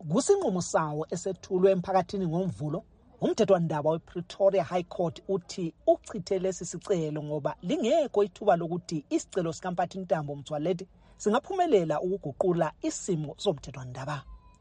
Kusinqumo sawo esethulwe emphakathini ngomvulo, umthethwandaba wePretoria High Court uthi uchithe lesi sicelo ngoba lingekho ithuba lokuthi isicelo sikaMphathintambo Motsoaledi singaphumelela ukuguqula isimo somthethwandaba.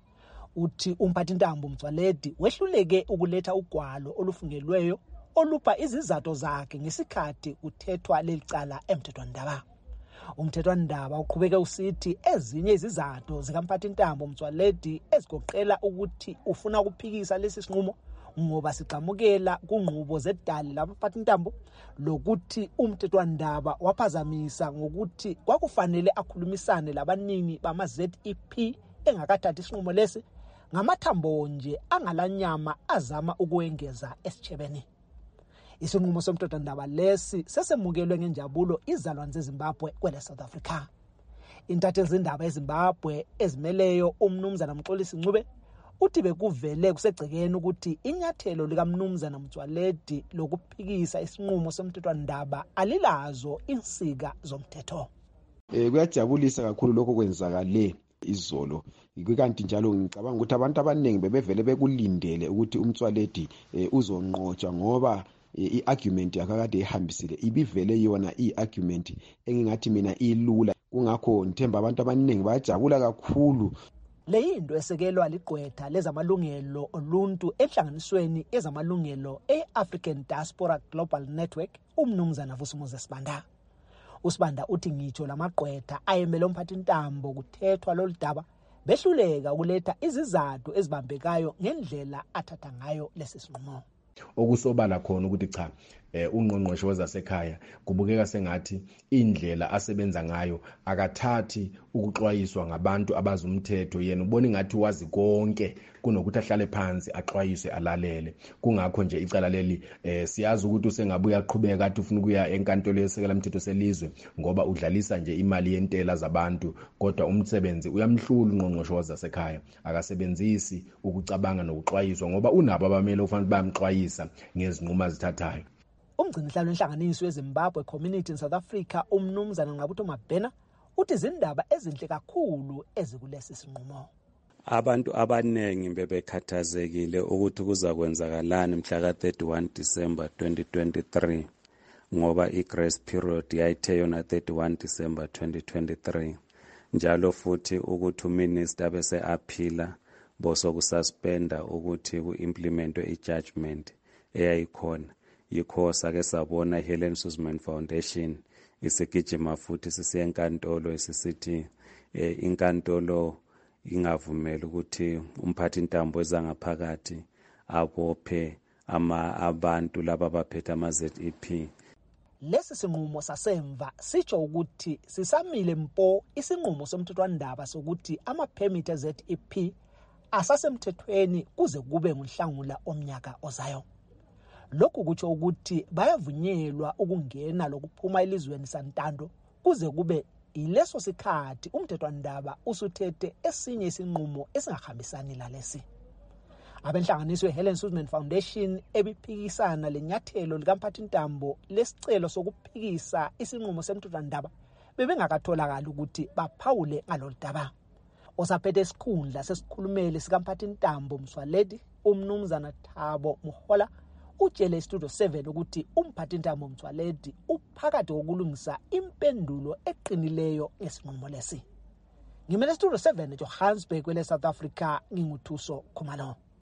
Uthi uMphathintambo Motsoaledi wehluleke ukuletha ugwalo olufungelweyo olupha izizathu zakhe ngesikhathi kuthethwa lelicala emthethwandaba. Umthethwandaba uqhubeke usithi ezinye izizathu zikaMphathintambo Motsoaledi ezigoqela ukuthi ufuna ukuphikisa lesi sinqumo ngoba siqhamukela kunqubo zedali labaPhathintambo lokuthi umthethwandaba waphazamisa ngokuthi kwakufanele akhulumisane labaningi bama-ZEP engakathathi isinqumo lesi ngamathambo nje angalanyama azama ukuwengeza esitshebeni. Isinqumo somthethwandaba lesi sesemukelwe ngenjabulo izalwane zeZimbabwe kwele South Africa. Intatheli zindaba eZimbabwe ezimeleyo uMnumzana Mxolisi Ncube uthi bekuvele kusegcekeni ukuthi inyathelo likaMnumzana Motsoaledi lokuphikisa isinqumo somthethwandaba alilazo insika zomthetho. Kuyajabulisa kakhulu lokho kwenzakale izolo. Kanti njalo ngicabanga ukuthi abantu abaningi bebevele bekulindele ukuthi uMotsoaledi uzonqotshwa ngoba i-argument yakade ihambisile ibivele yona i-argument engingathi mina ilula. Kungakho ngithemba abantu abaningi bayajabula kakhulu. Leyinto esekelwa ligqwetha lezamalungelo oluntu enhlanganisweni ezamalungelo e-African Diaspora Global Network uMnumzana Vusumuzi Sibanda. uSibanda uthi ngitsho lamagqwetha ayemele uMphathintambo kuthethwa loludaba behluleka ukuletha izizathu ezibambekayo ngendlela athatha ngayo lesi sinqumo. Okusobala khona ukuthi cha ungqongqoshe wezasekhaya kubukeka sengathi indlela asebenza ngayo akathathi ukuxwayiswa ngabantu abazumthetho, yena ubona ngathi wazi konke kunokuthi ahlale phansi axwayise alalele. Kungakho nje icala leli siyazi ukuthi usengabuya aqhubeka athi ufuna ukuya enkantolo yesekela umthetho selizwe ngoba udlalisa nje imali yentela zabantu, kodwa umsebenzi uyamhlula ungqongqoshe wezasekhaya. Akasebenzisi ukucabanga nokuxwayiswa ngoba unabo abamele ufanele bayamxwayisa ngezinqumo azithathayo. Umgcinihlalo wenhlanganiso yeZimbabwe Community in South Africa uMnumzana Nqabutho Mabhena uthi izindaba ezinhle kakhulu ezikulesi sinqumo. Abantu abanengi bebekhathazekile ukuthi kuzakwenzakalani mhla ka-31 December 2023 ngoba i-grace period yayithe yona 31 December 2023. Njalo futhi ukuthi uminister bese aphila bosokususpenda ukuthi ku-implementwe i-judgment eyayikhona. Yikho sake sabona iHelen Suzman Foundation isigijima futhi sisiya enkantolo esisithi inkantolo ingavumela ukuthi uMphathintambo ezangaphakathi abophe abantu laba baphethe ama-ZEP. Lesi sinqumo sasemva sitsho ukuthi sisamile mpo isinqumo somthethwandaba sokuthi ama-permit e-ZEP asasemthethweni kuze kube nguNhlangula omnyaka ozayo. Lokhu kutsho ukuthi bayavunyelwa ukungena lokuphuma elizweni santando kuze kube ileso sikhathi umthethwandaba usuthethe esinye isinqumo esingahambisani lalesi. Abenhlanganiso Helen Suzman Foundation ebiphikisana lenyathelo likaMphathintambo lesicelo sokuphikisa isinqumo semthethwandaba bebengakatholakala ukuthi baphawule ngaloludaba. Osaphethe isikhundla sesikhulumeli sikaMphathintambo Motsoaledi uMnumzana Thabo Mohola utshele iStudio 7 ukuthi uMphathintambo Motsoaledi uphakathi kokulungisa impendulo eqinileyo ngesinqumo lesi. Ngimele iStudio 7 eJohannesburg kwele South Africa nginguthuso Khumalo.